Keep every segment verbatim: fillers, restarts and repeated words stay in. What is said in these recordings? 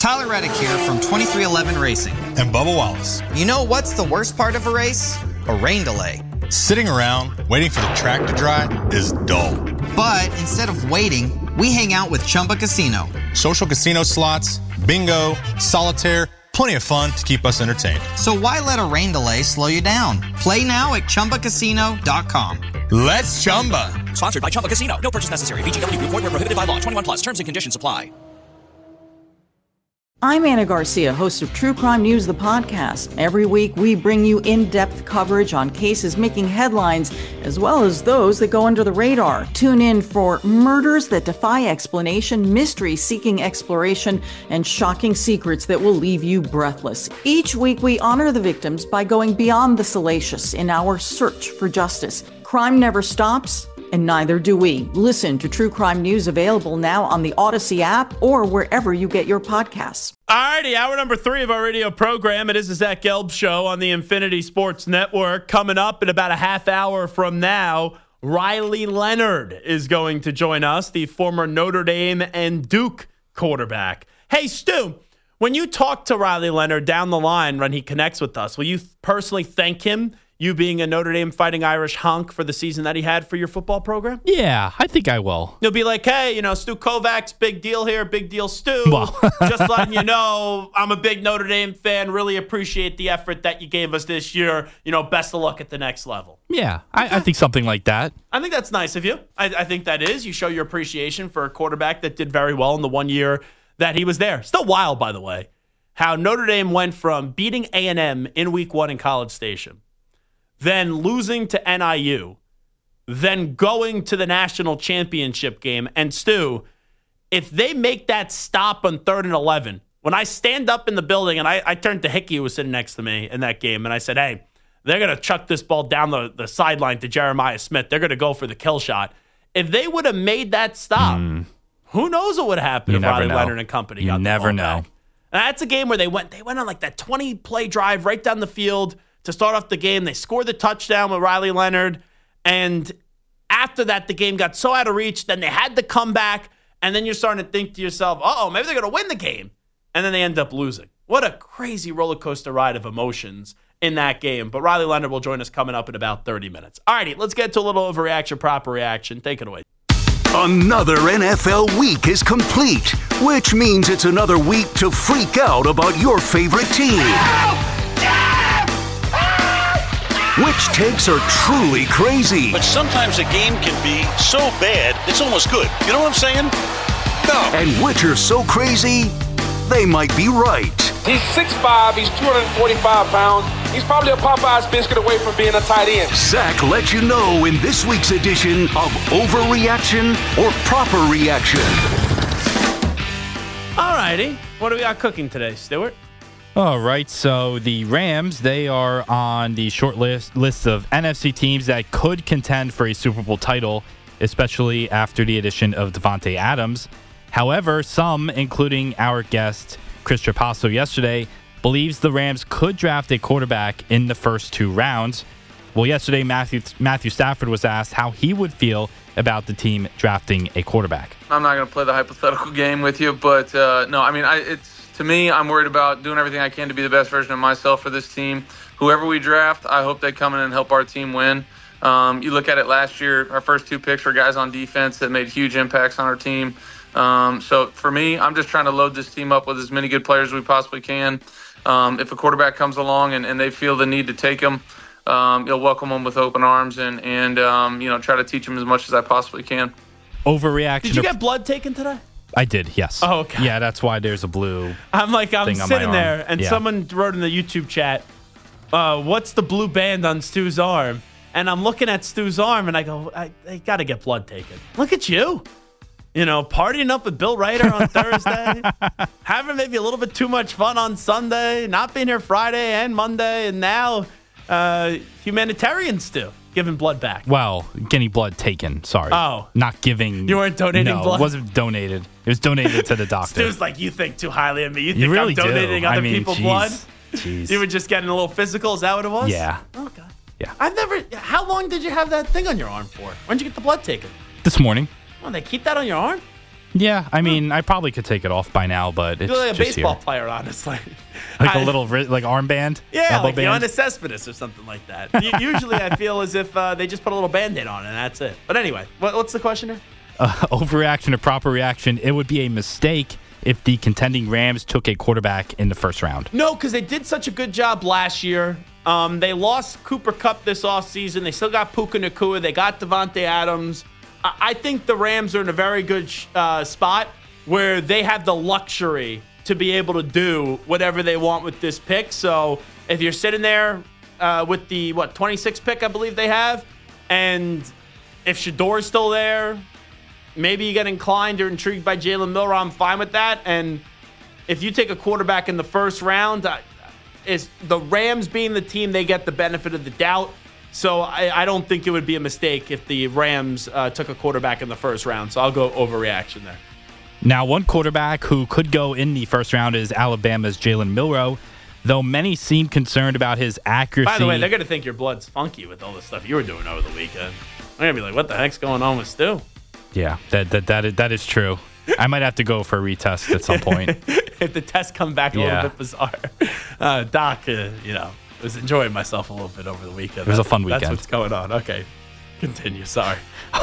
Tyler Reddick here from twenty-three eleven Racing. And Bubba Wallace. You know what's the worst part of a race? A rain delay. Sitting around waiting for the track to dry is dull. But instead of waiting, we hang out with Chumba Casino. Social casino slots, bingo, solitaire, plenty of fun to keep us entertained. So why let a rain delay slow you down? Play now at Chumba Casino dot com. Let's Chumba. Sponsored by Chumba Casino. No purchase necessary. V G W Group. Void where prohibited by law. twenty-one plus. Terms and conditions apply. I'm Anna Garcia, host of True Crime News, the podcast. Every week, we bring you in-depth coverage on cases making headlines, as well as those that go under the radar. Tune in for murders that defy explanation, mysteries seeking exploration, and shocking secrets that will leave you breathless. Each week, we honor the victims by going beyond the salacious in our search for justice. Crime never stops, and neither do we. Listen to True Crime News, available now on the Odyssey app or wherever you get your podcasts. Alrighty, hour number three of our radio program. It is the Zach Gelb Show on the Infinity Sports Network. Coming up in about a half hour from now, Riley Leonard is going to join us, the former Notre Dame and Duke quarterback. Hey, Stu, when you talk to Riley Leonard down the line when he connects with us, will you personally thank him, you being a Notre Dame Fighting Irish honk, for the season that he had for your football program? Yeah, I think I will. You'll be like, hey, you know, Stu Kovacs, big deal here, big deal, Stu. Well. Just letting you know, I'm a big Notre Dame fan. Really appreciate the effort that you gave us this year. You know, best of luck at the next level. Yeah, I, I think something like that. I think that's nice of you. I, I think that is. You show your appreciation for a quarterback that did very well in the one year that he was there. Still wild, by the way, how Notre Dame went from beating A and M in week one in College Station, then losing to N I U, then going to the national championship game. And Stu, if they make that stop on third and eleven, when I stand up in the building, and I, I turned to Hickey, who was sitting next to me in that game, and I said, hey, they're going to chuck this ball down the, the sideline to Jeremiah Smith. They're going to go for the kill shot. If they would have made that stop, mm. who knows what would have happened if Riley know. Leonard and company you got the never ball know. back. And that's a game where they went, they went on like that twenty-play drive right down the field to start off the game. They scored the touchdown with Riley Leonard. And after that, the game got so out of reach. Then they had to come back. And then you're starting to think to yourself, uh-oh, maybe they're going to win the game. And then they end up losing. What a crazy roller coaster ride of emotions in that game. But Riley Leonard will join us coming up in about thirty minutes. All righty, let's get to a little overreaction, proper reaction. Take it away. Another N F L week is complete, which means it's another week to freak out about your favorite team. Which takes are truly crazy. But sometimes a game can be so bad, it's almost good. You know what I'm saying? No. And which are so crazy, they might be right. He's six five, he's two hundred forty-five pounds. He's probably a Popeye's biscuit away from being a tight end. Zach let you know in this week's edition of Overreaction or Proper Reaction. All righty. What do we got cooking today, Stuart? All right, so the Rams, they are on the short list, list of N F C teams that could contend for a Super Bowl title, especially after the addition of Devontae Adams. However, some, including our guest, Chris Trapasso yesterday, believes the Rams could draft a quarterback in the first two rounds. Well, yesterday, Matthew Matthew Stafford was asked how he would feel about the team drafting a quarterback. I'm not going to play the hypothetical game with you, but uh, no, I mean, I, it's to me, I'm worried about doing everything I can to be the best version of myself for this team. Whoever we draft, I hope they come in and help our team win. Um, you look at it last year, our first two picks were guys on defense that made huge impacts on our team. Um, so for me, I'm just trying to load this team up with as many good players as we possibly can. Um, if a quarterback comes along and, and they feel the need to take him, um, you'll welcome them with open arms and, and um, you know, try to teach them as much as I possibly can. Overreaction. Did you get blood taken today? I did, yes. Oh, okay. Yeah, that's why there's a blue I'm like, I'm thing on sitting my there, arm. and Yeah. someone wrote in the YouTube chat, uh, what's the blue band on Stu's arm? And I'm looking at Stu's arm, and I go, I, I got to get blood taken. Look at you. You know, partying up with Bill Ryder on Thursday, having maybe a little bit too much fun on Sunday, not being here Friday and Monday, and now uh, humanitarian Stu giving blood back. Well, getting blood taken, sorry. Oh. Not giving. You weren't donating no, blood? it wasn't donated. It was donated to the doctor. Stu's like, you think too highly of me. You think You really I'm donating do. other I mean, people's geez. blood? Jeez. You were just getting a little physical. Is that what it was? Yeah. Okay. Yeah. I've never. How long did you have that thing on your arm for? When did you get the blood taken? This morning. Oh, they keep that on your arm? Yeah, I mean, I probably could take it off by now, but it's You're like a just baseball here. player, honestly. Like I- a little ri- like armband? Yeah, elbow like band? Giannis Cespedes or something like that. U- Usually I feel as if uh, they just put a little Band-Aid on it and that's it. But anyway, what, what's the question here? Uh, overreaction or proper reaction, it would be a mistake if the contending Rams took a quarterback in the first round. No, because they did such a good job last year. Um, they lost Cooper Kupp this offseason. They still got Puka Nacua. They got Devontae Adams. I, I think the Rams are in a very good sh- uh, spot where they have the luxury to be able to do whatever they want with this pick. So if you're sitting there uh, with the, what, twenty-sixth pick, I believe they have, and if Shador's still there, maybe you get inclined or intrigued by Jalen Milroe, I'm fine with that. And if you take a quarterback in the first round, I, is the Rams being the team, they get the benefit of the doubt. So I, I don't think it would be a mistake if the Rams uh, took a quarterback in the first round. So I'll go overreaction there. Now, one quarterback who could go in the first round is Alabama's Jalen Milroe, though many seem concerned about his accuracy. By the way, they're going to think your blood's funky with all the stuff you were doing over the weekend. They're going to be like, what the heck's going on with Stu? Yeah, that that that is, that is true. I might have to go for a retest at some point. If the tests come back a Yeah. little bit bizarre. Uh, Doc, uh, you know, was enjoying myself a little bit over the weekend. It was a That- fun That's weekend. what's going on. Okay. Continue. Sorry.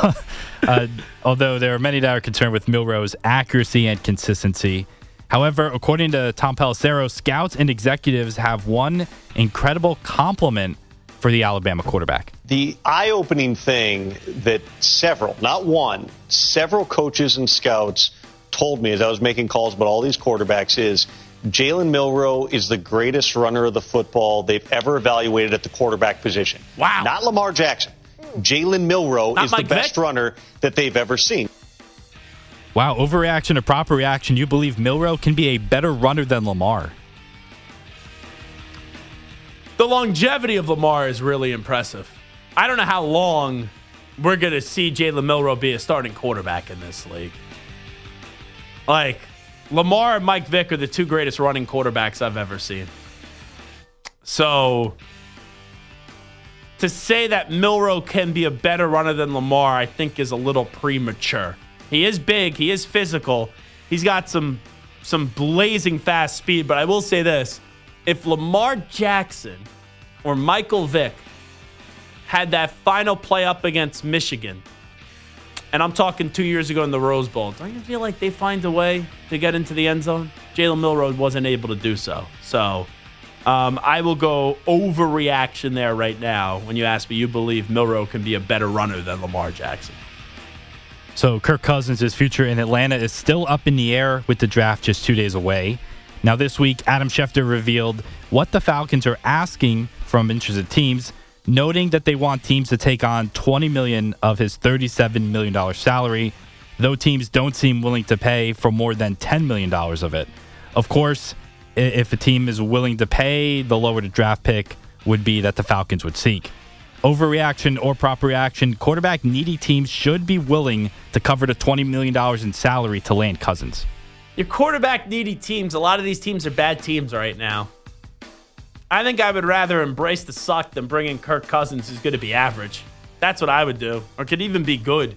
uh, although there are many that are concerned with Milroe's accuracy and consistency. However, according to Tom Pelissero, scouts and executives have one incredible compliment for the Alabama quarterback. The eye-opening thing that several, not one, several coaches and scouts told me as I was making calls about all these quarterbacks is Jalen Milroe is the greatest runner of the football they've ever evaluated at the quarterback position. Wow. Not Lamar Jackson. Jalen Milroe Not is Mike the best Vick? runner that they've ever seen. Wow, overreaction or proper reaction, you believe Milroe can be a better runner than Lamar. The longevity of Lamar is really impressive. I don't know how long we're going to see Jalen Milroe be a starting quarterback in this league. Like, Lamar and Mike Vick are the two greatest running quarterbacks I've ever seen. So, to say that Milroe can be a better runner than Lamar, I think is a little premature. He is big. He is physical. He's got some some blazing fast speed. But I will say this. If Lamar Jackson or Michael Vick had that final play up against Michigan, and I'm talking two years ago in the Rose Bowl, don't you feel like they find a way to get into the end zone? Jalen Milroe wasn't able to do so. So um, I will go overreaction there right now when you ask me, you believe Milroe can be a better runner than Lamar Jackson. So Kirk Cousins' future in Atlanta is still up in the air with the draft just two days away. Now this week, Adam Schefter revealed what the Falcons are asking from interested teams, noting that they want teams to take on twenty million dollars of his thirty-seven million dollars salary, though teams don't seem willing to pay for more than ten million dollars of it. Of course, i- if a team is willing to pay, the lower the draft pick would be that the Falcons would seek. Overreaction or proper reaction, quarterback needy teams should be willing to cover the twenty million dollars in salary to land Cousins. Your quarterback needy teams, a lot of these teams are bad teams right now. I think I would rather embrace the suck than bring in Kirk Cousins, who's going to be average. That's what I would do, or could even be good.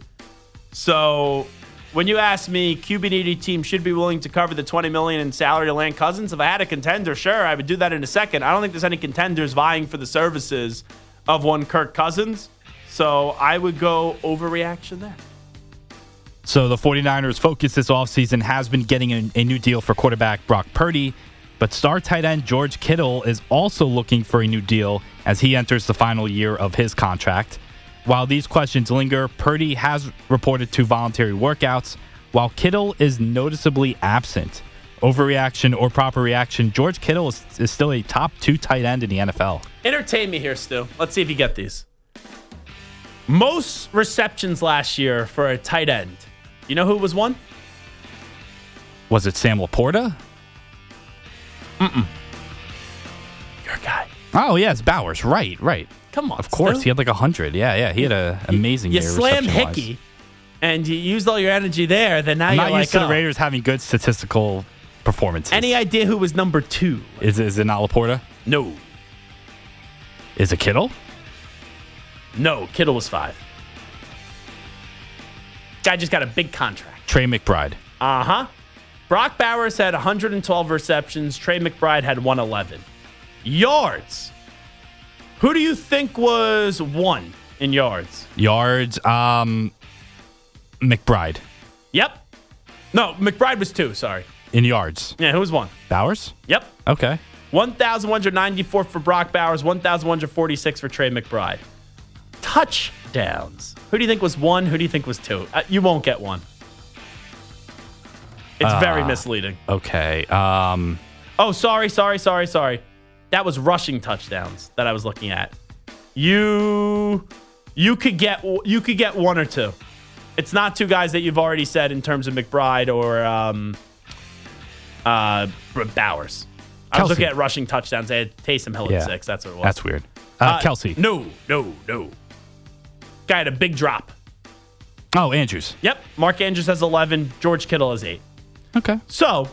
So when you ask me, Q B needy team should be willing to cover the twenty million dollars in salary to land Cousins. If I had a contender, sure, I would do that in a second. I don't think there's any contenders vying for the services of one Kirk Cousins. So I would go overreaction there. So the 49ers' focus this offseason has been getting a, a new deal for quarterback Brock Purdy, but star tight end George Kittle is also looking for a new deal as he enters the final year of his contract. While these questions linger, Purdy has reported to voluntary workouts, while Kittle is noticeably absent. Overreaction or proper reaction, George Kittle is, is still a top two tight end in the N F L. Entertain me here, Stu. Let's see if you get these. Most receptions last year for a tight end. You know who was one? Was it Sam Laporta? Mm-mm. Your guy. Oh, yes, Bowers. Right, right. Come on, Of course, Stu. he had like one hundred. Yeah, yeah, he had an amazing You year. slam reception-wise. Hickey, and you used all your energy there. Then now I'm you're not like, used to the oh. Raiders having good statistical performances. Any idea who was number two? Is, is it not Laporta? No. Is it Kittle? No, Kittle was five. Guy just got a big contract. Trey McBride. Uh-huh. Brock Bowers had one hundred twelve receptions. Trey McBride had one hundred eleven. Yards. Who do you think was one in yards? Yards, um, McBride. Yep. No, McBride was two, sorry. In yards. Yeah, who was one? Bowers? Yep. Okay. one thousand one hundred ninety-four for Brock Bowers, one thousand one hundred forty-six for Trey McBride. Touchdowns. Who do you think was one? Who do you think was two? Uh, you won't get one. It's uh, very misleading. Okay. Um, oh, sorry, sorry, sorry, sorry. That was rushing touchdowns that I was looking at. You you could get you could get one or two. It's not two guys that you've already said in terms of McBride or um, uh, Bowers. I Kelce. was looking at rushing touchdowns. They had Taysom Hill at Yeah. six. That's what it was. That's weird. Uh, Uh, Kelce. No, no, no. Guy had a big drop. Oh, Andrews. Yep. Mark Andrews has eleven. George Kittle has eight. Okay. So,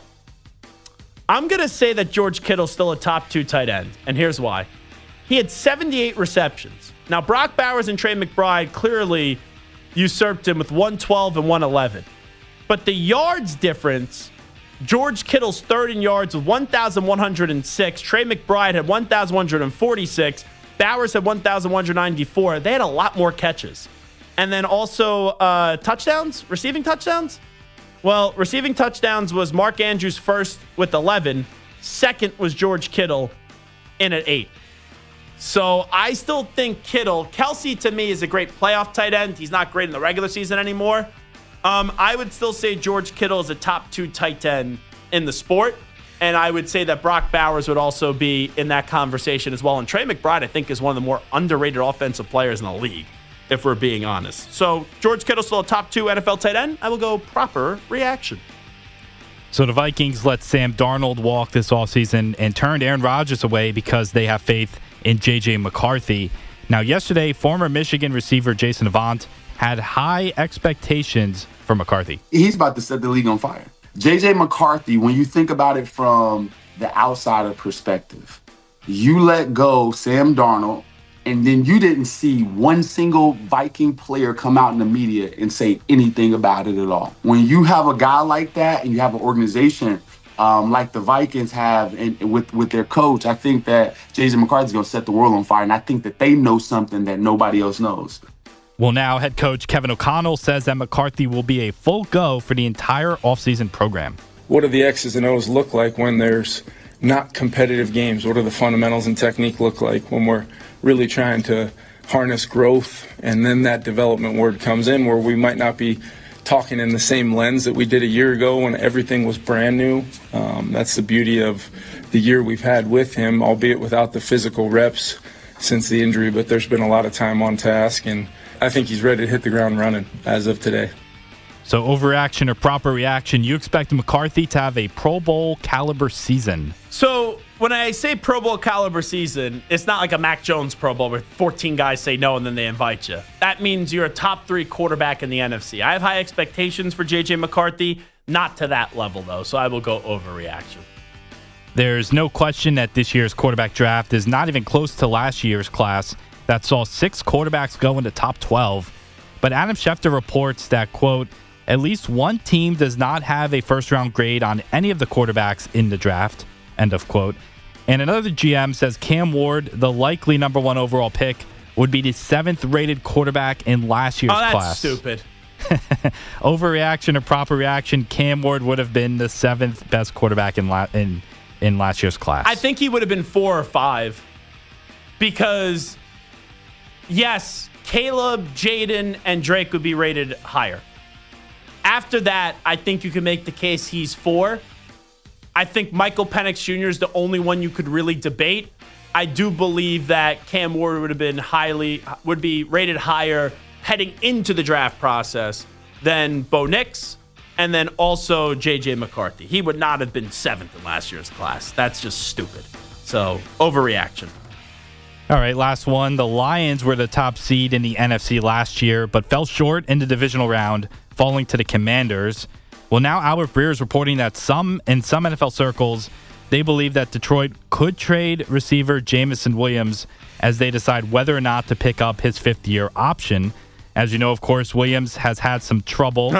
I'm going to say that George Kittle's still a top two tight end, and here's why. He had seventy-eight receptions. Now, Brock Bowers and Trey McBride clearly usurped him with one twelve and one eleven. But the yards difference, George Kittle's third in yards with one thousand one hundred six. Trey McBride had one thousand one hundred forty-six. Bowers had one thousand one hundred ninety-four. They had a lot more catches. And then also uh, touchdowns, receiving touchdowns. Well, receiving touchdowns was Mark Andrews first with eleven. Second was George Kittle in at eight. So I still think Kittle, Kelce to me is a great playoff tight end. He's not great in the regular season anymore. Um, I would still say George Kittle is a top two tight end in the sport. And I would say that Brock Bowers would also be in that conversation as well. And Trey McBride, I think, is one of the more underrated offensive players in the league, if we're being honest. So George Kittle still a top two N F L tight end. I will go proper reaction. So the Vikings let Sam Darnold walk this offseason and turned Aaron Rodgers away because they have faith in J J McCarthy. Now, yesterday, former Michigan receiver Jason Avant had high expectations for McCarthy. He's about to set the league on fire. J J McCarthy, when you think about it from the outsider perspective, you let go Sam Darnold, and then you didn't see one single Viking player come out in the media and say anything about it at all. When you have a guy like that and you have an organization um, like the Vikings have and with, with their coach, I think that J J McCarthy's going to set the world on fire, and I think that they know something that nobody else knows. Well, now head coach Kevin O'Connell says that McCarthy will be a full go for the entire offseason program. What do the X's and O's look like when there's not competitive games? What do the fundamentals and technique look like when we're really trying to harness growth? And then that development word comes in where we might not be talking in the same lens that we did a year ago when everything was brand new. Um, that's the beauty of the year we've had with him, albeit without the physical reps since the injury, but there's been a lot of time on task, and I think he's ready to hit the ground running as of today. So overreaction or proper reaction, you expect McCarthy to have a Pro Bowl caliber season. So when I say Pro Bowl caliber season, it's not like a Mac Jones Pro Bowl where fourteen guys say no and then they invite you. That means you're a top three quarterback in the N F C. I have high expectations for J J McCarthy, not to that level though, so I will go overreaction. There's no question that this year's quarterback draft is not even close to last year's class that saw six quarterbacks go into top twelve. But Adam Schefter reports that, quote, at least one team does not have a first-round grade on any of the quarterbacks in the draft, end of quote. And another G M says Cam Ward, the likely number one overall pick, would be the seventh-rated quarterback in last year's class. Oh, that's class. stupid. Overreaction or proper reaction, Cam Ward would have been the seventh best quarterback in, la- in, in last year's class. I think he would have been four or five because, yes, Caleb, Jaden, and Drake would be rated higher. After that, I think you can make the case he's four. I think Michael Penix Junior is the only one you could really debate. I do believe that Cam Ward would have been highly, would be rated higher heading into the draft process than Bo Nix and then also J J McCarthy. He would not have been seventh in last year's class. That's just stupid. So, overreaction. All right, last one. The Lions were the top seed in the N F C last year, but fell short in the divisional round, falling to the Commanders. Well, now Albert Breer is reporting that some in some N F L circles, they believe that Detroit could trade receiver Jameson Williams as they decide whether or not to pick up his fifth-year option. As you know, of course, Williams has had some trouble huh.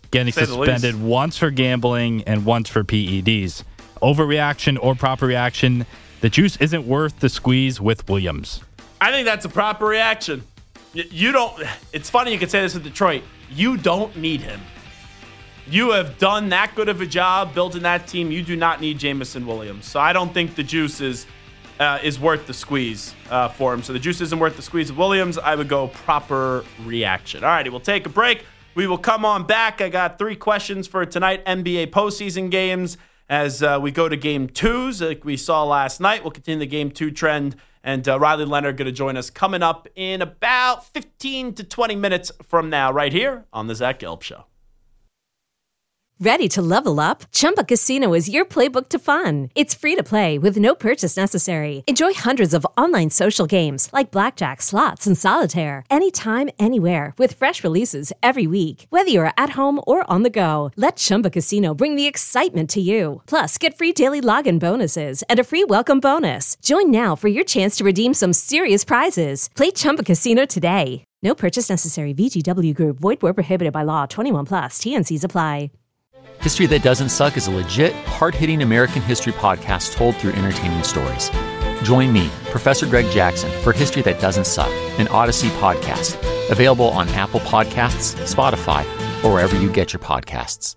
getting suspended once for gambling and once for P E Ds. Overreaction or proper reaction, the juice isn't worth the squeeze with Williams. I think that's a proper reaction. You don't, it's funny you could say this with Detroit. You don't need him. You have done that good of a job building that team. You do not need Jameson Williams. So I don't think the juice is uh, is worth the squeeze uh, for him. So the juice isn't worth the squeeze of Williams. I would go proper reaction. All righty, we'll take a break. We will come on back. I got three questions for tonight, N B A postseason games. As uh, we go to game twos, like we saw last night, we'll continue the game two trend. And uh, Riley Leonard going to join us coming up in about fifteen to twenty minutes from now, right here on the Zach Gelb Show. Ready to level up? Chumba Casino is your playbook to fun. It's free to play with no purchase necessary. Enjoy hundreds of online social games like blackjack, slots, and solitaire anytime, anywhere with fresh releases every week. Whether you're at home or on the go, let Chumba Casino bring the excitement to you. Plus, get free daily login bonuses and a free welcome bonus. Join now for your chance to redeem some serious prizes. Play Chumba Casino today. No purchase necessary. V G W Group. Void where prohibited by law. twenty-one plus. T N Cs apply. History That Doesn't Suck is a legit, hard-hitting American history podcast told through entertaining stories. Join me, Professor Greg Jackson, for History That Doesn't Suck, an Odyssey podcast. Available on Apple Podcasts, Spotify, or wherever you get your podcasts.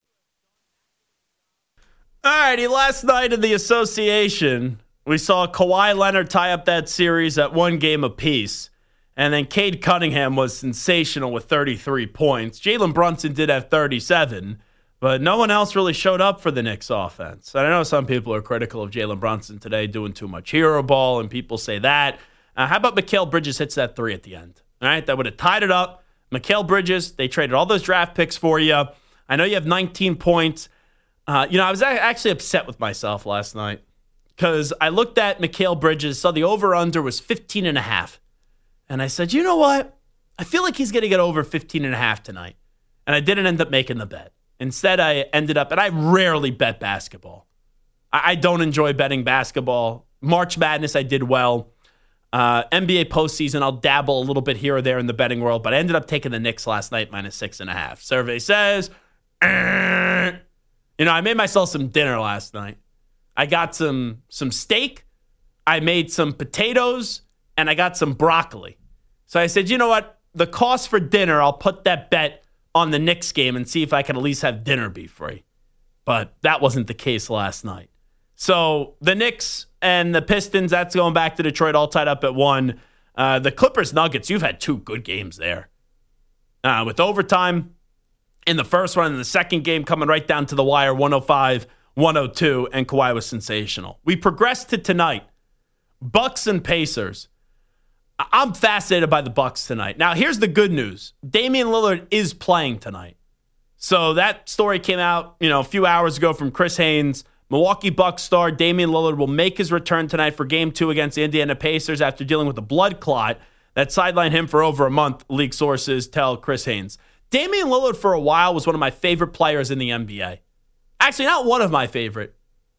All righty, last night in the association, we saw Kawhi Leonard tie up that series at one game apiece. And then Cade Cunningham was sensational with thirty-three points. Jalen Brunson did have thirty-seven. But no one else really showed up for the Knicks offense. And I know some people are critical of Jalen Brunson today doing too much hero ball, and people say that. Uh, how about Mikal Bridges hits that three at the end? All right, that would have tied it up. Mikal Bridges, they traded all those draft picks for you. I know you have nineteen points. Uh, you know, I was actually upset with myself last night because I looked at Mikal Bridges, saw the over-under was fifteen and a half. And I said, you know what? I feel like he's going to get over fifteen and a half tonight. And I didn't end up making the bet. Instead, I ended up, and I rarely bet basketball. I, I don't enjoy betting basketball. March Madness, I did well. Uh, N B A postseason, I'll dabble a little bit here or there in the betting world, but I ended up taking the Knicks last night minus six and a half. Survey says, eh. You know, I made myself some dinner last night. I got some some steak, I made some potatoes, and I got some broccoli. So I said, you know what? The cost for dinner, I'll put that bet on the Knicks game and see if I can at least have dinner be free. But that wasn't the case last night. So the Knicks and the Pistons, that's going back to Detroit, all tied up at one. Uh, the Clippers Nuggets, you've had two good games there. Uh, with overtime in the first one and the second game coming right down to the wire, one oh five one oh two, and Kawhi was sensational. We progressed to tonight. Bucks and Pacers. I'm fascinated by the Bucks tonight. Now, here's the good news. Damian Lillard is playing tonight. So that story came out, you know, a few hours ago from Chris Haynes. Milwaukee Bucks star Damian Lillard will make his return tonight for game two against the Indiana Pacers after dealing with a blood clot that sidelined him for over a month, league sources tell Chris Haynes. Damian Lillard for a while was one of my favorite players in the N B A. Actually, not one of my favorite.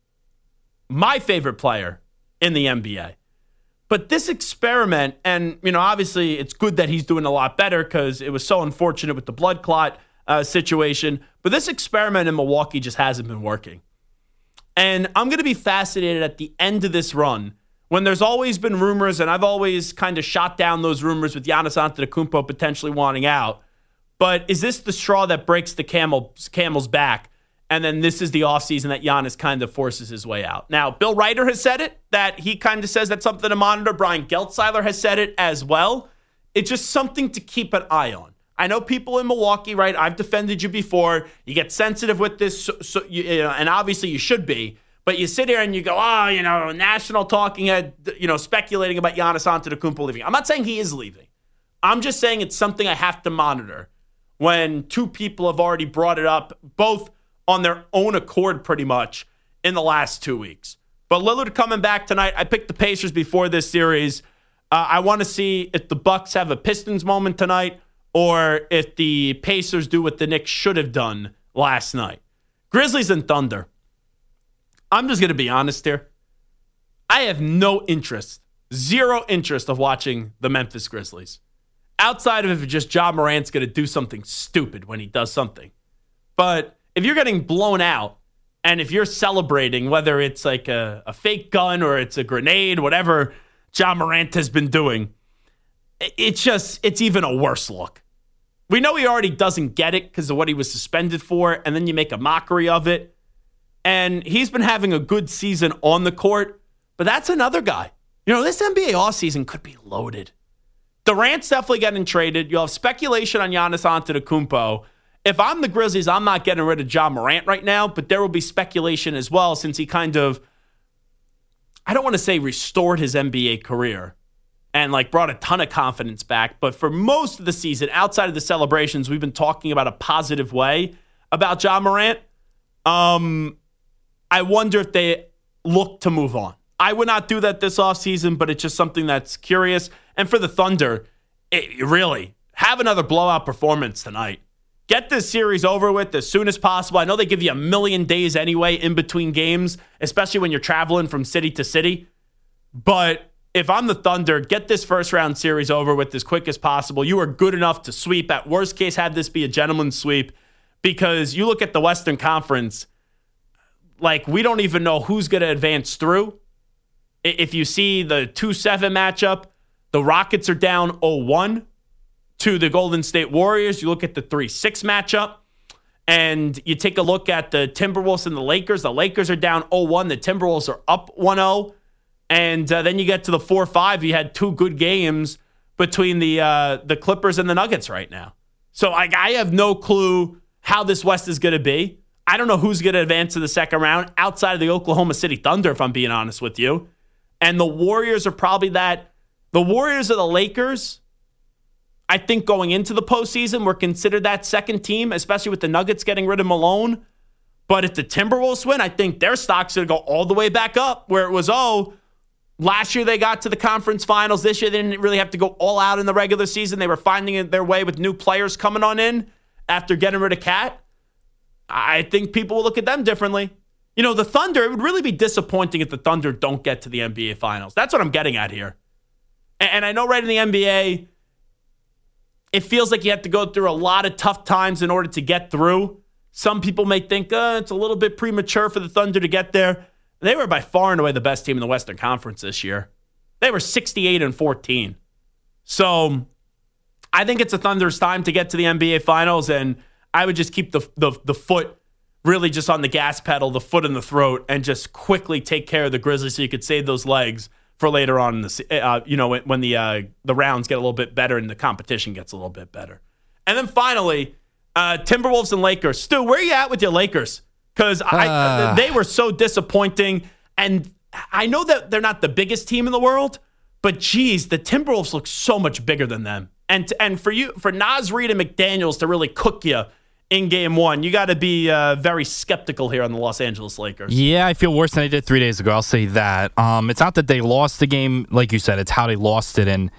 My favorite player in the N B A. But this experiment, and, you know, obviously it's good that he's doing a lot better because it was so unfortunate with the blood clot uh, situation. But this experiment in Milwaukee just hasn't been working. And I'm going to be fascinated at the end of this run when there's always been rumors, and I've always kind of shot down those rumors with Giannis Antetokounmpo potentially wanting out. But is this the straw that breaks the camel, camel's back? And then this is the offseason that Giannis kind of forces his way out. Now, Bill Ryder has said it, that he kind of says that's something to monitor. Brian Geltzeiler has said it as well. It's just something to keep an eye on. I know people in Milwaukee, right? I've defended you before. You get sensitive with this, so, so you, you know, and obviously you should be. But you sit here and you go, oh, you know, national talking head, you know, speculating about Giannis Antetokounmpo leaving. I'm not saying he is leaving. I'm just saying it's something I have to monitor when two people have already brought it up, both on their own accord pretty much in the last two weeks. But Lillard coming back tonight. I picked the Pacers before this series. Uh, I want to see if the Bucks have a Pistons moment tonight or if the Pacers do what the Knicks should have done last night. Grizzlies and Thunder. I'm just going to be honest here. I have no interest, zero interest of watching the Memphis Grizzlies. Outside of if just Ja Morant's going to do something stupid when he does something. But if you're getting blown out and if you're celebrating, whether it's like a, a fake gun or it's a grenade, whatever Ja Morant has been doing, it's just, it's even a worse look. We know he already doesn't get it because of what he was suspended for, and then you make a mockery of it. And he's been having a good season on the court, but that's another guy. You know, this N B A offseason could be loaded. Durant's definitely getting traded. You'll have speculation on Giannis Antetokounmpo. If I'm the Grizzlies, I'm not getting rid of Ja Morant right now, but there will be speculation as well since he kind of, I don't want to say restored his N B A career and like brought a ton of confidence back. But for most of the season, outside of the celebrations, we've been talking about a positive way about Ja Morant. Um, I wonder if they look to move on. I would not do that this offseason, but it's just something that's curious. And for the Thunder, it, really, have another blowout performance tonight. Get this series over with as soon as possible. I know they give you a million days anyway in between games, especially when you're traveling from city to city. But if I'm the Thunder, get this first round series over with as quick as possible. You are good enough to sweep. At worst case, have this be a gentleman's sweep, because you look at the Western Conference, like we don't even know who's going to advance through. If you see the two seven matchup, the Rockets are down oh one to the Golden State Warriors. You look at the three six matchup, and you take a look at the Timberwolves and the Lakers. The Lakers are down oh one. The Timberwolves are up one oh. And uh, then you get to the four five. You had two good games between the uh, the Clippers and the Nuggets right now. So I, I have no clue how this West is going to be. I don't know who's going to advance to the second round outside of the Oklahoma City Thunder, if I'm being honest with you. And the Warriors are probably that. The Warriors or the Lakers, I think going into the postseason, were considered that second team, especially with the Nuggets getting rid of Malone. But if the Timberwolves win, I think their stock's going to go all the way back up, where it was, oh, last year they got to the conference finals. This year they didn't really have to go all out in the regular season. They were finding their way with new players coming on in after getting rid of Cat. I think people will look at them differently. You know, the Thunder, it would really be disappointing if the Thunder don't get to the N B A Finals. That's what I'm getting at here. And I know right in the N B A, it feels like you have to go through a lot of tough times in order to get through. Some people may think uh, it's a little bit premature for the Thunder to get there. They were by far and away the best team in the Western Conference this year. They were sixty-eight and fourteen. So I think it's a Thunder's time to get to the N B A Finals, and I would just keep the the, the foot really just on the gas pedal, the foot in the throat, and just quickly take care of the Grizzlies so you could save those legs for later on in the uh, you know, when the uh, the rounds get a little bit better and the competition gets a little bit better. And then finally, uh, Timberwolves and Lakers. Stu, where are you at with your Lakers? Because uh. they were so disappointing, and I know that they're not the biggest team in the world, but geez, the Timberwolves look so much bigger than them. And and for you, for Naz Reid and McDaniels to really cook you in game one, you got to be uh, very skeptical here on the Los Angeles Lakers. Yeah, I feel worse than I did three days ago. I'll say that. Um, it's not that they lost the game, like you said. It's how they lost it, and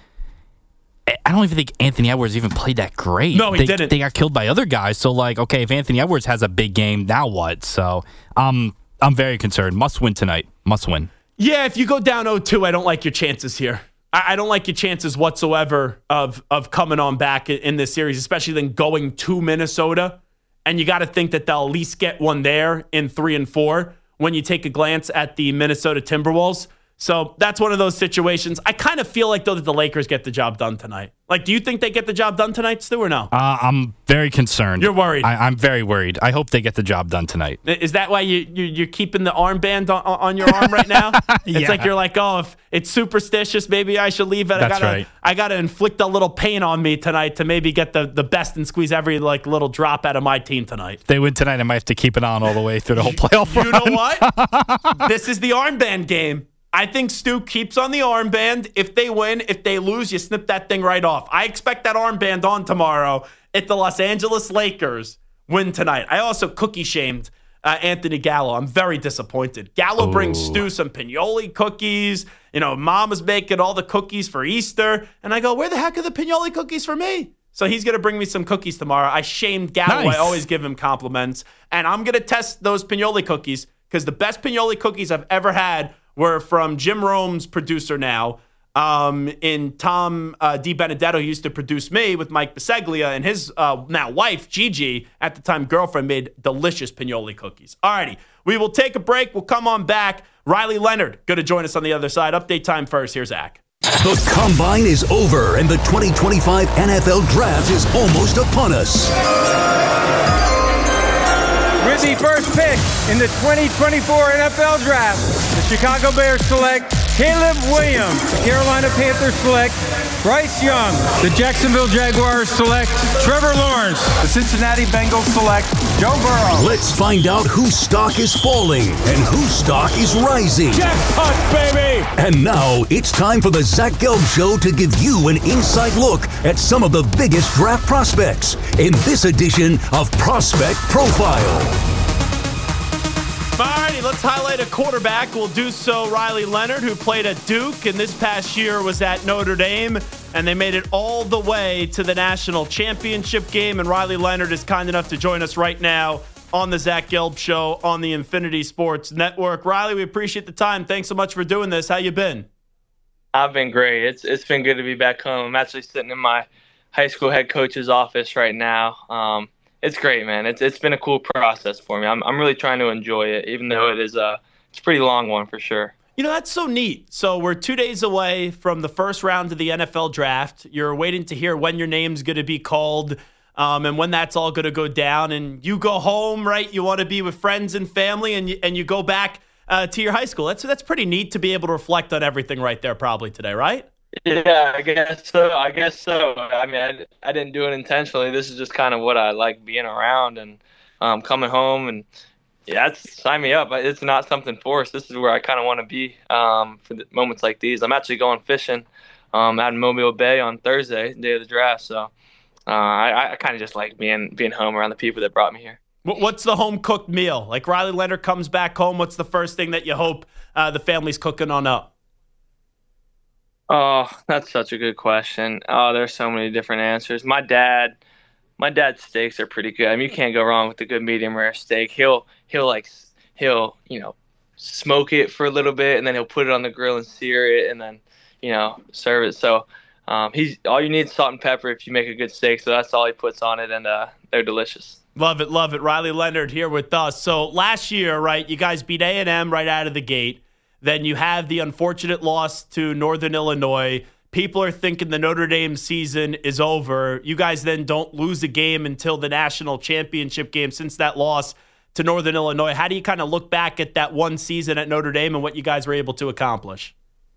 I don't even think Anthony Edwards even played that great. No, he they, didn't. They got killed by other guys. So, like, okay, if Anthony Edwards has a big game, now what? So, um, I'm very concerned. Must win tonight. Must win. Yeah, if you go down oh two, I don't like your chances here. I, I don't like your chances whatsoever of of coming on back in, in this series, especially then going to Minnesota. And you got to think that they'll at least get one there in three and four when you take a glance at the Minnesota Timberwolves. So that's one of those situations. I kind of feel like, though, that the Lakers get the job done tonight. Like, do you think they get the job done tonight, Stu, or no? Uh, I'm very concerned. You're worried? I, I'm very worried. I hope they get the job done tonight. Is that why you, you, you're keeping the armband on, on your arm right now? It's Yeah. like you're like, oh, if it's superstitious, maybe I should leave it. That's I gotta, right. I got to inflict a little pain on me tonight to maybe get the, the best and squeeze every like little drop out of my team tonight. If they win tonight, I might have to keep it on all the way through the whole playoff You run. know what? This is the armband game. I think Stu keeps on the armband. If they win, if they lose, you snip that thing right off. I expect that armband on tomorrow if the Los Angeles Lakers win tonight. I also cookie shamed uh, Anthony Gallo. I'm very disappointed. Gallo Ooh. brings Stu some Pignoli cookies. You know, Mom was making all the cookies for Easter. And I go, where the heck are the Pignoli cookies for me? So he's going to bring me some cookies tomorrow. I shamed Gallo. Nice. I always give him compliments. And I'm going to test those Pignoli cookies because the best Pignoli cookies I've ever had were from Jim Rome's producer now, Um, in Tom uh, DiBenedetto, who used to produce me with Mike Biseglia, and his uh, now wife, Gigi, at the time girlfriend, made delicious Pignoli cookies. All righty, we will take a break. We'll come on back. Riley Leonard going to join us on the other side. Update time first. Here's Zach. The Combine is over, and the twenty twenty-five N F L Draft is almost upon us. With the first pick in the twenty twenty-four N F L Draft, the Chicago Bears select Caleb Williams. The Carolina Panthers select Bryce Young. The Jacksonville Jaguars select Trevor Lawrence. The Cincinnati Bengals select Joe Burrow. Let's find out whose stock is falling and whose stock is rising. Jackpot, baby! And now it's time for the Zach Gelb Show to give you an inside look at some of the biggest draft prospects in this edition of Prospect Profile. Alrighty, let's highlight a quarterback. We'll do so Riley Leonard, who played at Duke and this past year was at Notre Dame, and they made it all the way to the national championship game. And Riley Leonard is kind enough to join us right now on the Zach Gelb Show on the Infinity Sports Network. Riley, we appreciate the time. Thanks so much for doing this. How you been? I've been great. It's it's been good to be back home. I'm actually sitting in my high school head coach's office right now. Um, It's great, man. It's it's been a cool process for me. I'm I'm really trying to enjoy it, even though it is a it's a pretty long one for sure. You know, that's so neat. So we're two days away from the first round of the N F L draft. You're waiting to hear when your name's going to be called, um, and when that's all going to go down. And you go home, right? You want to be with friends and family, and you, and you go back uh, to your high school. That's that's pretty neat to be able to reflect on everything right there, probably today, right? Yeah, I guess so. I guess so. I mean, I, I didn't do it intentionally. This is just kind of what I like being around and um, coming home. And yeah, that's, sign me up. It's not something forced. This is where I kind of want to be um, for the moments like these. I'm actually going fishing um, out in Mobile Bay on Thursday, day of the draft. So uh, I, I kind of just like being being home around the people that brought me here. What's the home cooked meal? Like Riley Leonard comes back home. What's the first thing that you hope uh, the family's cooking on up? Oh, that's such a good question. Oh, there's so many different answers. My dad, my dad's steaks are pretty good. I mean, you can't go wrong with a good medium rare steak. He'll he'll like he'll you know smoke it for a little bit, and then he'll put it on the grill and sear it, and then you know serve it. So um, he's all you need is salt and pepper if you make a good steak. So that's all he puts on it, and uh, they're delicious. Love it, love it. Riley Leonard here with us. So last year, right, you guys beat A and M right out of the gate. Then you have the unfortunate loss to Northern Illinois. People are thinking the Notre Dame season is over. You guys then don't lose a game until the national championship game since that loss to Northern Illinois. How do you kind of look back at that one season at Notre Dame and what you guys were able to accomplish?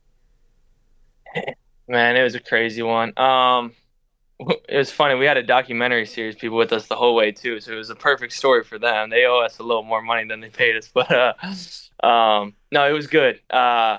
Man, it was a crazy one. Um, it was funny. We had a documentary series people with us the whole way, too, so it was a perfect story for them. They owe us a little more money than they paid us, but uh, um, no, it was good. Uh,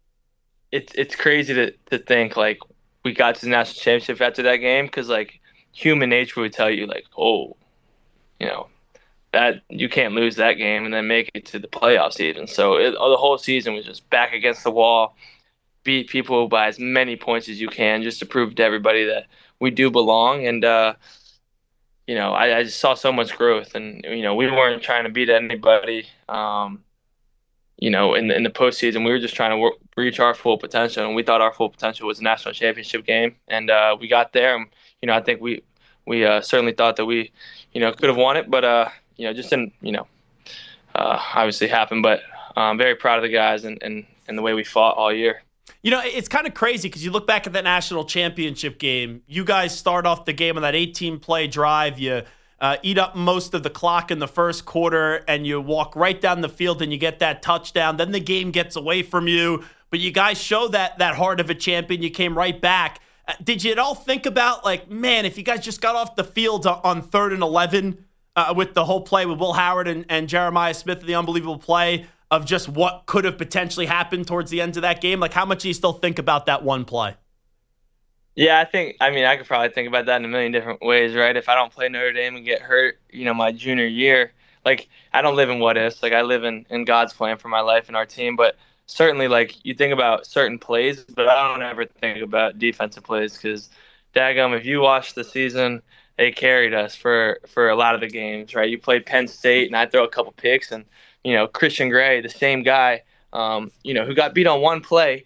it's it's crazy to, to think, like, we got to the national championship after that game because, like, human nature would tell you, like, oh, you know, that you can't lose that game and then make it to the playoffs even. So it, the whole season was just back against the wall, beat people by as many points as you can just to prove to everybody that we do belong. And, uh, you know, I, I just saw so much growth. And, you know, we weren't trying to beat anybody, um, you know, in the, in the postseason. We were just trying to work, reach our full potential. And we thought our full potential was a national championship game. And uh, we got there. And, you know, I think we, we uh, certainly thought that we, you know, could have won it. But, uh, you know, just didn't, you know, uh, obviously happen. But I'm very proud of the guys and, and, and the way we fought all year. You know, it's kind of crazy because you look back at that national championship game. You guys start off the game on that eighteen-play drive. You uh, eat up most of the clock in the first quarter, and you walk right down the field and you get that touchdown. Then the game gets away from you, but you guys show that that heart of a champion. You came right back. Uh, did you at all think about, like, man, if you guys just got off the field on, on third and eleven uh, with the whole play with Will Howard and, and Jeremiah Smith, the unbelievable play of just what could have potentially happened towards the end of that game? Like, how much do you still think about that one play? Yeah, I think, I mean, I could probably think about that in a million different ways, right? If I don't play Notre Dame and get hurt, you know, my junior year, like, I don't live in what ifs. Like, I live in, in God's plan for my life and our team. But certainly, like, you think about certain plays, but I don't ever think about defensive plays because, daggum, if you watch the season, they carried us for, for a lot of the games, right? You played Penn State, and I throw a couple picks, and you know, Christian Gray, the same guy, um, you know, who got beat on one play,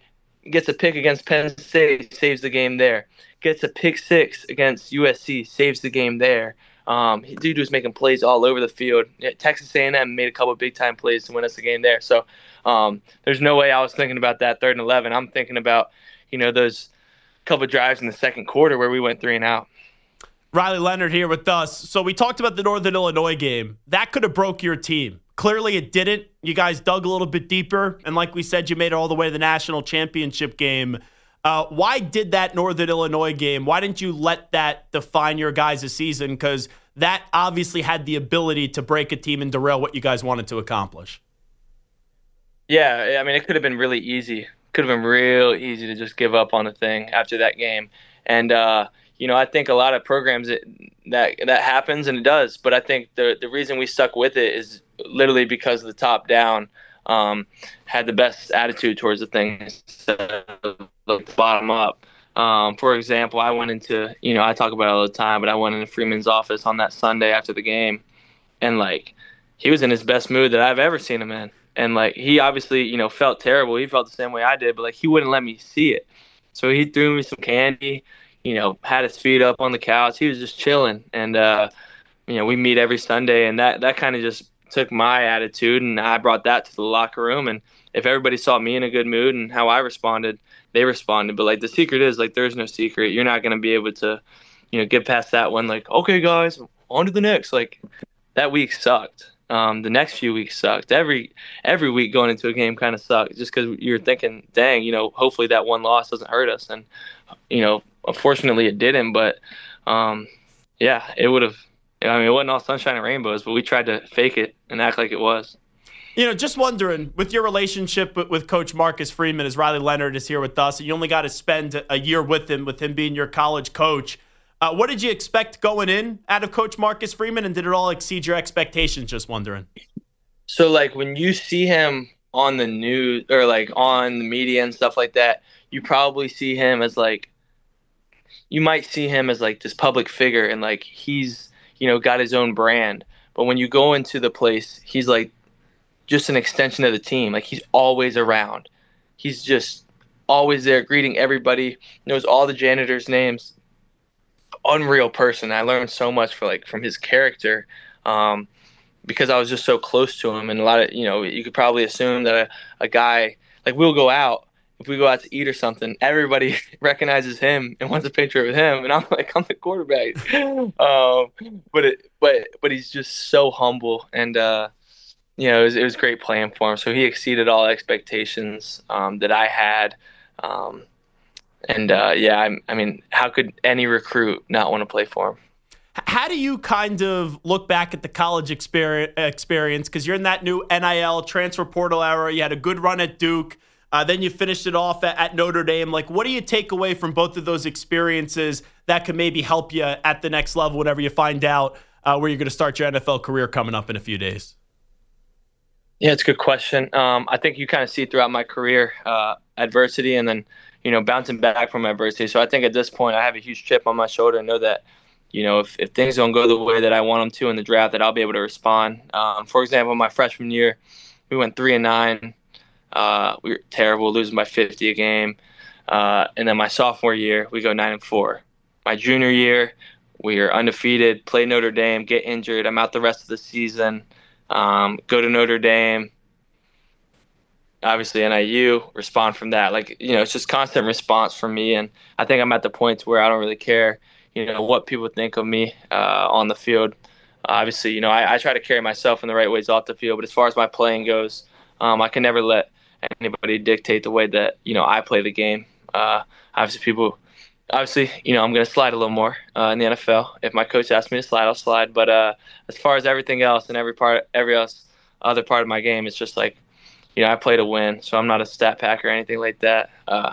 gets a pick against Penn State, saves the game there. Gets a pick six against U S C, saves the game there. Um, dude was making plays all over the field. Texas A and M made a couple of big-time plays to win us the game there. So um, there's no way I was thinking about that third and eleven. I'm thinking about, you know, those couple of drives in the second quarter where we went three and out. Riley Leonard here with us. So we talked about the Northern Illinois game. That could have broke your team. Clearly it didn't. You guys dug a little bit deeper, and like we said, you made it all the way to the national championship game. Uh, why did that Northern Illinois game? Why didn't you let that define your guys' season? Because that obviously had the ability to break a team and derail what you guys wanted to accomplish. Yeah, I mean, it could have been really easy. Could have been real easy to just give up on the thing after that game. And, uh, you know, I think a lot of programs it, that that happens, and it does. But I think the the reason we stuck with it is literally because the top down um, had the best attitude towards the thing instead of the bottom up. Um, for example, I went into, you know, I talk about it all the time, but I went into Freeman's office on that Sunday after the game, and, like, he was in his best mood that I've ever seen him in. And, like, he obviously, you know, felt terrible. He felt the same way I did, but, like, he wouldn't let me see it. So he threw me some candy, you know, had his feet up on the couch. He was just chilling. And, uh, you know, we meet every Sunday, and that, that kind of just took my attitude, and I brought that to the locker room. And if everybody saw me in a good mood and how I responded, they responded. But, like, the secret is, like, there's no secret. You're not going to be able to, you know, get past that one, like, okay, guys, on to the next. Like, that week sucked. Um, the next few weeks sucked. Every every week going into a game kind of sucked just because you're thinking, dang, you know, hopefully that one loss doesn't hurt us. And, you know, unfortunately it didn't. But, um, yeah, it would have – I mean, it wasn't all sunshine and rainbows, but we tried to fake it and act like it was. You know, just wondering, with your relationship with, with Coach Marcus Freeman, as Riley Leonard is here with us, and you only got to spend a year with him, with him being your college coach, Uh, what did you expect going in out of Coach Marcus Freeman, and did it all exceed your expectations? Just wondering. So, like, when you see him on the news or, like, on the media and stuff like that, you probably see him as, like, you might see him as, like, this public figure and, like, he's, you know, got his own brand. But when you go into the place, he's, like, just an extension of the team. Like, he's always around. He's just always there greeting everybody, knows all the janitors' names. Unreal person. I learned so much for like from his character um, because I was just so close to him. And a lot of, you know, you could probably assume that a, a guy, like we'll go out, if we go out to eat or something, everybody recognizes him and wants a picture of him. And I'm like, I'm the quarterback. um, but, it, but, but he's just so humble. And, uh, you know, it was, it was great playing for him. So he exceeded all expectations um, that I had. Um, And, uh, yeah, I, I mean, how could any recruit not want to play for him? How do you kind of look back at the college experience? Because you're in that new N I L transfer portal era. You had a good run at Duke. Uh, then you finished it off at, at Notre Dame. Like, what do you take away from both of those experiences that could maybe help you at the next level whenever you find out uh, where you're going to start your N F L career coming up in a few days? Yeah, it's a good question. Um, I think you kind of see throughout my career uh, adversity and then, you know, bouncing back from adversity. So I think at this point I have a huge chip on my shoulder and know that, you know, if, if things don't go the way that I want them to in the draft, that I'll be able to respond. Um, for example, my freshman year, we went three and nine. Uh, we were terrible, losing by fifty a game. Uh, and then my sophomore year, we go nine and four. My junior year, we are undefeated, play Notre Dame, get injured. I'm out the rest of the season. Um, go to Notre Dame. Obviously N I U, respond from that. Like, you know, it's just constant response from me. And I think I'm at the point where I don't really care, you know, what people think of me uh, on the field. Uh, obviously, you know, I, I try to carry myself in the right ways off the field. But as far as my playing goes, um, I can never let anybody dictate the way that, you know, I play the game. Uh, obviously, people, obviously, you know, I'm going to slide a little more uh, in the N F L. If my coach asks me to slide, I'll slide. But uh, as far as everything else and every part, every else, other part of my game, it's just like, you know, I play to win, so I'm not a stat pack or anything like that. Uh,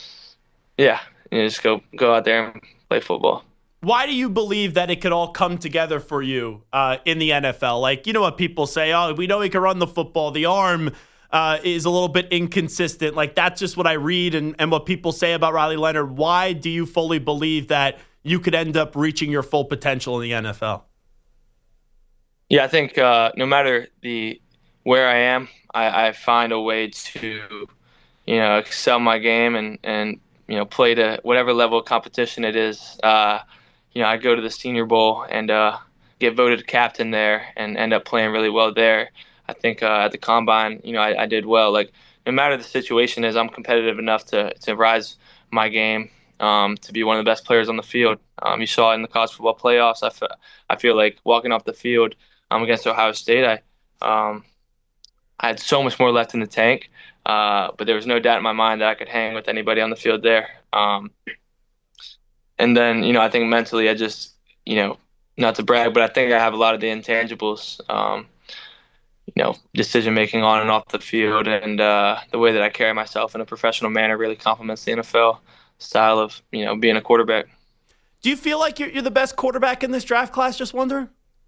yeah, you know, just go go out there and play football. Why do you believe that it could all come together for you uh, in the N F L? Like, you know what people say, oh, we know he can run the football. The arm uh, is a little bit inconsistent. Like, that's just what I read and, and what people say about Riley Leonard. Why do you fully believe that you could end up reaching your full potential in the N F L? Yeah, I think uh, no matter the where I am, I, I find a way to you know, excel my game and, and you know, play to whatever level of competition it is. Uh, you know, I go to the Senior Bowl and uh, get voted captain there and end up playing really well there. I think uh, at the Combine, you know, I, I did well. Like, no matter the situation is, I'm competitive enough to, to rise my game um, to be one of the best players on the field. Um, you saw it in the college football playoffs. I, f- I feel like walking off the field um, against Ohio State, I um, I had so much more left in the tank, uh, but there was no doubt in my mind that I could hang with anybody on the field there. Um, and then, you know, I think mentally I just, you know, not to brag, but I think I have a lot of the intangibles, um, you know, decision-making on and off the field, and uh, the way that I carry myself in a professional manner really complements the N F L style of, you know, being a quarterback. Do you feel like you're, you're the best quarterback in this draft class? Just wondering.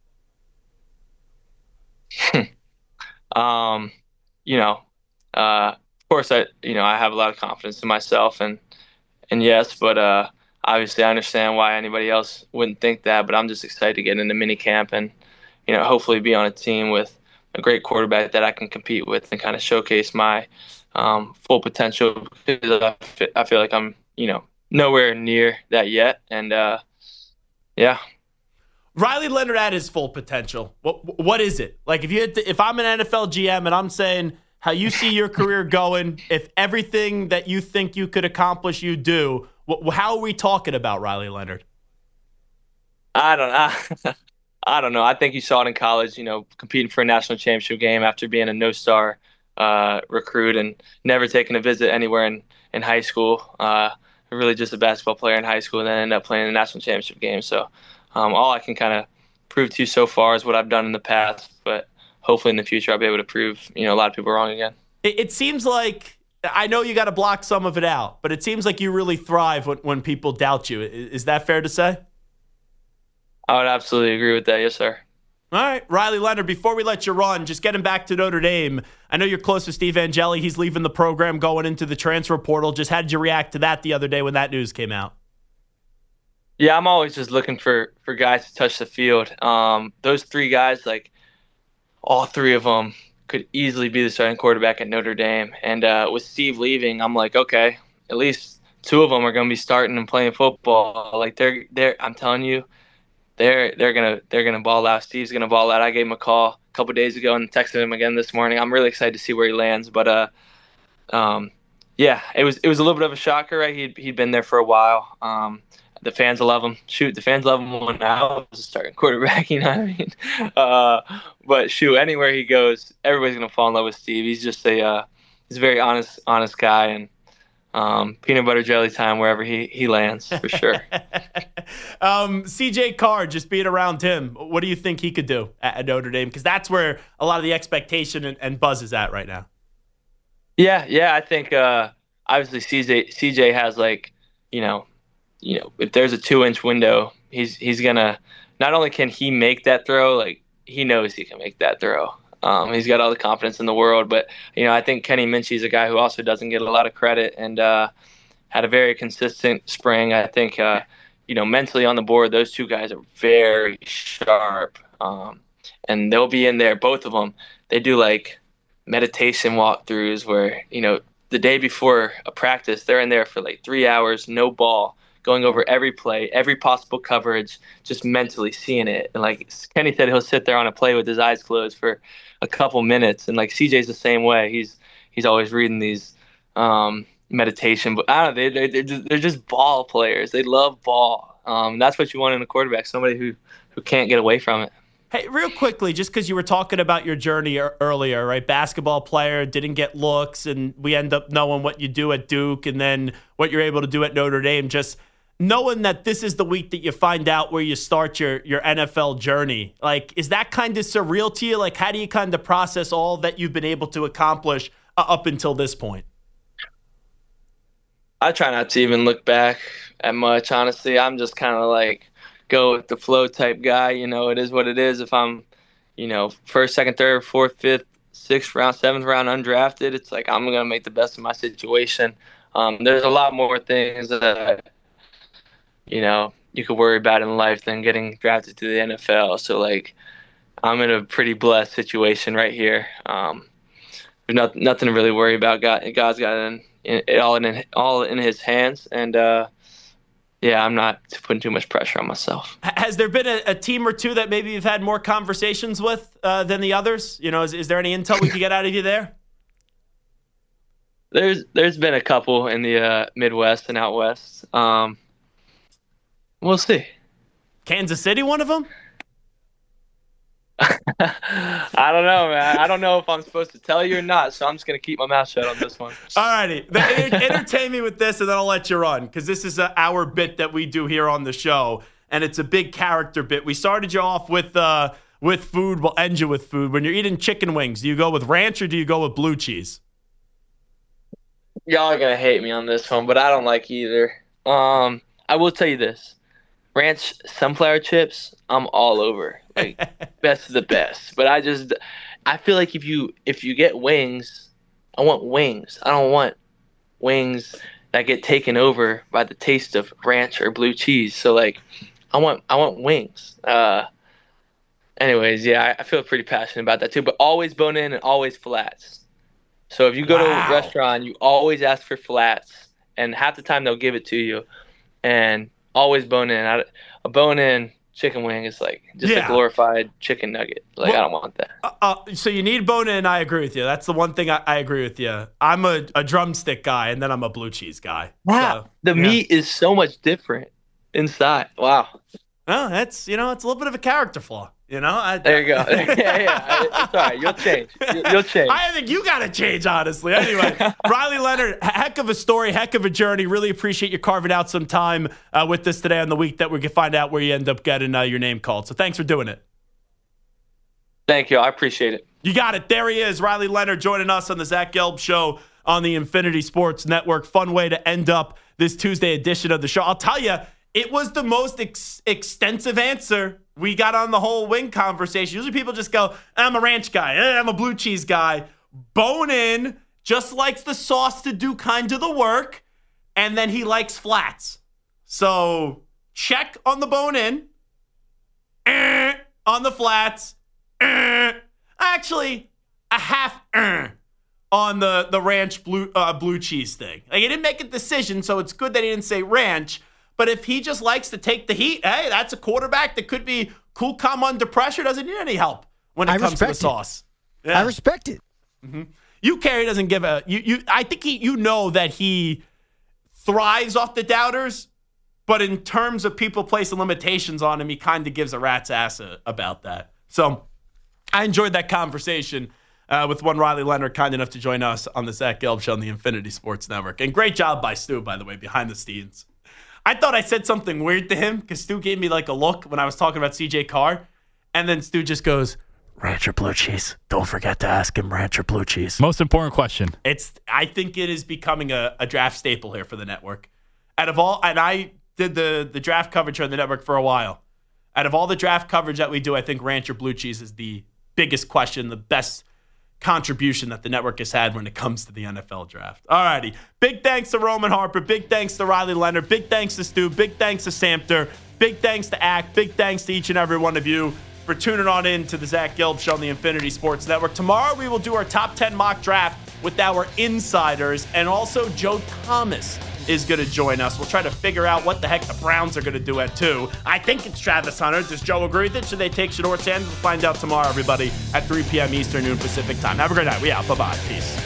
um, you know, uh, of course, I, you know, I have a lot of confidence in myself, and and yes, but uh, obviously, I understand why anybody else wouldn't think that. But I'm just excited to get into mini camp and, you know, hopefully be on a team with a great quarterback that I can compete with and kind of showcase my um, full potential, because I feel, I feel like I'm, you know, nowhere near that yet. And uh, yeah. Riley Leonard at his full potential. What what is it? Like if you had to, if I'm an N F L G M and I'm saying how you see your career going, if everything that you think you could accomplish you do, what, how are we talking about Riley Leonard? I don't know. I don't know. I think you saw it in college, you know, competing for a national championship game after being a no-star uh, recruit and never taking a visit anywhere in, in high school. Uh, really just a basketball player in high school, and then ended up playing a national championship game. So um, all I can kind of prove to you so far is what I've done in the past, but hopefully in the future I'll be able to prove, you know, a lot of people wrong again. It, it seems like, I know you got to block some of it out, but it seems like you really thrive when, when people doubt you. Is, is that fair to say? I would absolutely agree with that. Yes, sir. All right, Riley Leonard, before we let you run, just getting back to Notre Dame. I know you're close to Steve Angeli. He's leaving the program, going into the transfer portal. Just how did you react to that the other day when that news came out? Yeah, I'm always just looking for, for guys to touch the field. Um, those three guys, like all three of them could easily be the starting quarterback at Notre Dame. And uh, with Steve leaving, I'm like, okay, at least two of them are going to be starting and playing football. Like they're they're, I'm telling you, they're they're gonna they're gonna ball out. Steve's gonna ball out. I gave him a call a couple days ago and texted him again this morning. I'm really excited to see where he lands. But uh, um, yeah, it was it was a little bit of a shocker, right? He'd he'd been there for a while. Um, the fans love him. Shoot, the fans love him when I was a starting quarterback. You know what I mean? Uh, but shoot, anywhere he goes, everybody's gonna fall in love with Steve. He's just a uh, he's a very honest honest guy, and um, peanut butter jelly time wherever he he lands for sure. um, C J Carr, just being around him, what do you think he could do at, at Notre Dame? Because that's where a lot of the expectation and, and buzz is at right now. Yeah, yeah, I think uh, obviously C J C J has like, you know, you know, if there's a two-inch window, he's he's gonna not only can he make that throw, like he knows he can make that throw. Um, he's got all the confidence in the world, but you know, I think Kenny Minchey's a guy who also doesn't get a lot of credit and uh, had a very consistent spring. I think, uh, you know, mentally on the board, those two guys are very sharp, um, and they'll be in there. Both of them, they do like meditation walkthroughs where, you know, the day before a practice, they're in there for like three hours, no ball, going over every play, every possible coverage, just mentally seeing it. And like Kenny said, he'll sit there on a play with his eyes closed for a couple minutes. And like C J's the same way. He's he's always reading these um, meditation. But I don't know, they, they're, just, they're just ball players. They love ball. Um, that's what you want in a quarterback, somebody who, who can't get away from it. Hey, real quickly, just because you were talking about your journey earlier, right? Basketball player, didn't get looks, and we end up knowing what you do at Duke and then what you're able to do at Notre Dame. Just knowing that this is the week that you find out where you start your, your N F L journey, like, is that kind of surreal to you? Like, how do you kind of process all that you've been able to accomplish uh, up until this point? I try not to even look back at much, honestly. I'm just kind of like go with the flow type guy. You know, it is what it is. If I'm, you know, first, second, third, fourth, fifth, sixth round, seventh round undrafted, it's like I'm going to make the best of my situation. Um, there's a lot more things that, you know, you could worry about in life than getting drafted to the N F L. So, like, I'm in a pretty blessed situation right here. Um, there's not, nothing to really worry about. God, God's got it, in, it all in all in His hands, and uh, yeah, I'm not putting too much pressure on myself. Has there been a, a team or two that maybe you've had more conversations with uh, than the others? You know, is, is there any intel we could get out of you there? There's there's been a couple in the uh, Midwest and out west. Um, we'll see. Kansas City, one of them? I don't know, man. I don't know if I'm supposed to tell you or not, so I'm just going to keep my mouth shut on this one. All righty. Entertain me with this, and then I'll let you run, because this is a, our bit that we do here on the show, and it's a big character bit. We started you off with uh, with food. We'll end you with food. When you're eating chicken wings, do you go with ranch or do you go with blue cheese? Y'all are going to hate me on this one, but I don't like either. Um, I will tell you this. Ranch sunflower chips, I'm all over. Like, best of the best. But I just, I feel like if you if you get wings, I want wings. I don't want wings that get taken over by the taste of ranch or blue cheese. So like, I want I want wings. Uh, anyways, yeah, I, I feel pretty passionate about that too. But always bone in and always flats. So if you go wow. to a restaurant, you always ask for flats, and half the time they'll give it to you, and always bone in. I, a bone in chicken wing is like just yeah. a glorified chicken nugget. Like, well, I don't want that. Uh, uh, so you need bone in. I agree with you. That's the one thing I, I agree with you. I'm a, a drumstick guy, and then I'm a blue cheese guy. Wow. So, the yeah. meat is so much different inside. Wow. Oh, that's, you know, it's a little bit of a character flaw. You know, I, there you go. yeah, yeah. It's all right. You'll change. You'll change. I think you got to change, honestly. Anyway, Riley Leonard, heck of a story, heck of a journey. Really appreciate you carving out some time uh, with us today on the week that we can find out where you end up getting uh, your name called. So thanks for doing it. Thank you. I appreciate it. You got it. There he is, Riley Leonard, joining us on the Zach Gelb Show on the Infinity Sports Network. Fun way to end up this Tuesday edition of the show. I'll tell you, it was the most ex- extensive answer we got on the whole wing conversation. Usually people just go, I'm a ranch guy. I'm a blue cheese guy. Bone in just likes the sauce to do kind of the work. And then he likes flats. So check on the bone in. Eh, on the flats. Eh. Actually, a half eh, on the, the ranch blue, uh, blue cheese thing. Like, he didn't make a decision, so it's good that he didn't say ranch. But if he just likes to take the heat, hey, that's a quarterback that could be cool, calm under pressure. Doesn't need any help when it I comes to the sauce. Yeah. I respect it. Mm-hmm. You, Carey, doesn't give a you. You, I think he. You know that he thrives off the doubters, but in terms of people placing limitations on him, he kind of gives a rat's ass a, about that. So I enjoyed that conversation uh, with one Riley Leonard, kind enough to join us on the Zach Gelb Show on the Infinity Sports Network. And great job by Stu, by the way, behind the scenes. I thought I said something weird to him because Stu gave me like a look when I was talking about C J Carr. And then Stu just goes, ranch or blue cheese? Don't forget to ask him ranch or blue cheese. Most important question. It's. I think it is becoming a, a draft staple here for the network. Out of all, and I did the, the draft coverage here on the network for a while. Out of all the draft coverage that we do, I think ranch or blue cheese is the biggest question, the best contribution that the network has had when it comes to the N F L draft. All righty. Big thanks to Roman Harper. Big thanks to Riley Leonard. Big thanks to Stu. Big thanks to Samter. Big thanks to Act. Big thanks to each and every one of you for tuning on in to the Zach Gelb Show on the Infinity Sports Network. Tomorrow we will do our top ten mock draft with our insiders, and also Joe Thomas is going to join us. We'll try to figure out what the heck the Browns are going to do at two. I think it's Travis Hunter. Does Joe agree with it? Should they take Shedeur Sanders? We'll find out tomorrow, everybody, at three p.m. Eastern, noon Pacific time. Have a great night. We out. Bye-bye. Peace.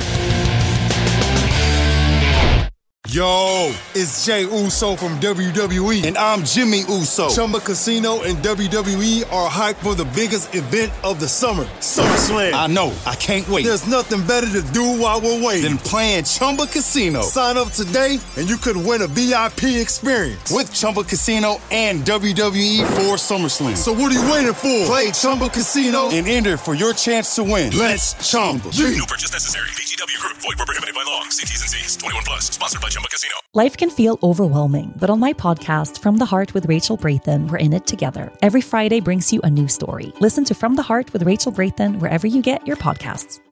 Yo, it's Jey Uso from W W E, and I'm Jimmy Uso. Chumba Casino and W W E are hyped for the biggest event of the summer, SummerSlam. I know, I can't wait. There's nothing better to do while we're waiting than playing Chumba Casino. Sign up today, and you could win a V I P experience with Chumba Casino and W W E for SummerSlam. So what are you waiting for? Play Chumba Casino and enter for your chance to win. Let's Chumba. No purchase necessary. V G W Group. Void where prohibited by law. See T's and C's. twenty-one plus. Sponsored by Chumba Casino. Life can feel overwhelming, but on my podcast, From the Heart with Rachel Brathen, we're in it together. Every Friday brings you a new story. Listen to From the Heart with Rachel Brathen wherever you get your podcasts.